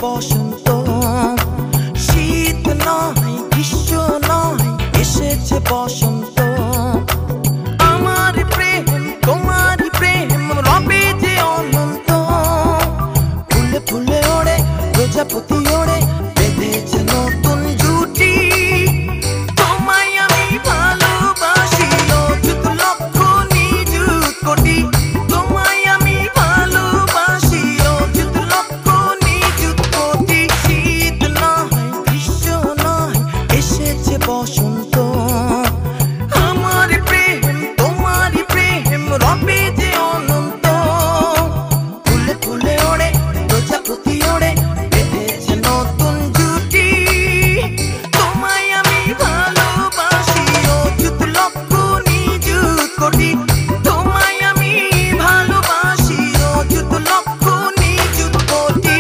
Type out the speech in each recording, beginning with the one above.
বসন্ত, শীত নয় গ্রীষ্ম নয়, এসেছে বসন্ত। আমার প্রেম তোমার প্রেম রবে যে অনন্ত, ফুলে ফুলে ওড়ে প্রজাপতি ওড়ে, বেঁধেছে নতুন জুটি। তোমায় আমি ভালোবাসি অযুত লক্ষ নিযুত কোটি, তোমায় আমি ভালোবাসি অযুত লক্ষ নিযুত কোটি। শীত নয় গ্রীষ্ম নয়, এসেছে বসন্ত। আমার প্রেম তোমার প্রেম রবে যে অনন্ত, ফুলে ফুলে ওড়ে প্রজাপতি ওড়ে, বেঁধেছে নতুন জুটি। তোমায় আমি ভালোবাসি অযুত লক্ষ নিযুত কোটি, তোমায় আমি ভালোবাসি অযুত লক্ষ নিযুত কোটি।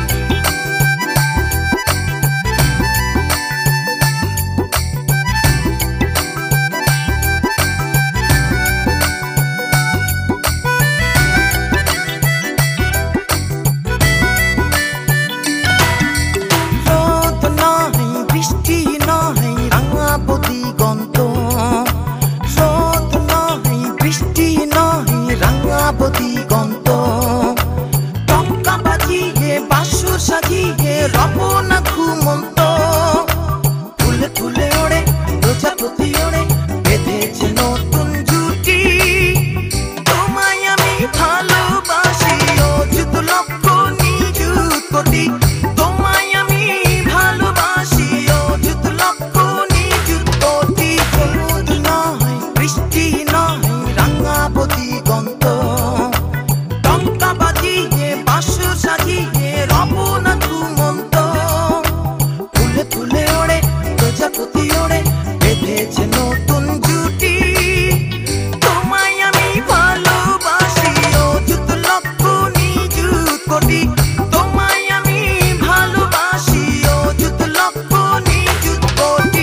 রোদ নয় বৃষ্টি নয় রাঙাবো দিগন্ত, রোদ নয় বৃষ্টি নয় রাঙাবো দিগন্ত। টঙ্কা বাজিয়ে বাঁশুর সাজিয়ে রব না ঘুমন্ত, ফুলে ফুলে ওড়ে প্রজাপতি ওড়ে, বেঁধেছে নতুন জুটি। তোমায় আমি ভালোবাসি অযুত লক্ষ নিযুত কোটি, তোমায় আমি ভালোবাসি অযুত লক্ষ নিযুত কোটি। রোদ নয় বৃষ্টি নয় রাঙাবো দিগন্ত, টঙ্কা বাজিয়ে বাঁশুর সাজিয়ে রব না ঘুমন্ত, ফুলে ফুলে ওড়ে প্রজাপতি ওড়ে, বেঁধেছে নতুন জুটি। তোমায় আমি ভালোবাসি অযুত লক্ষ নিযুত কোটি, তোমায় আমি ভালোবাসি অযুত লক্ষ নিযুত কোটি।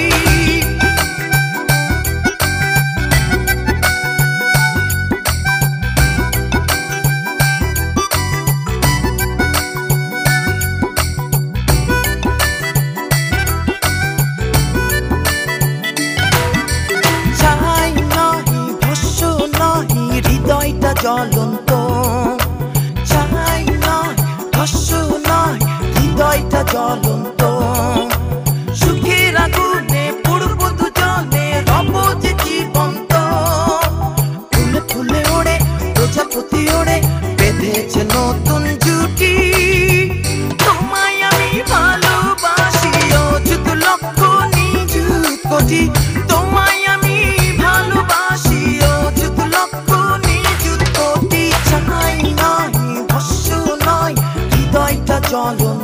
ছাই নয় ভস্য নয় হৃদয়টা জ্বলন্ত, ছাই নয় ভস্য নয় হৃদয়টা জ্বলন্ত। সুখের আগুনে পূর্ব দুজনে রব যে জীবন্ত, ফুলে ফুলে ওড়ে প্রজাপতি ওড়ে, বেঁধেছে নতুন জুটি। তোমায় আমি ভালোবাসি অযুত লক্ষ নিযুত কোটি, তোমায় আমি ভালোবাসি অযুত লক্ষ নিযুত কোটি। ছাই নয় ভস্য নয় হৃদয়টা জ্বলন্ত,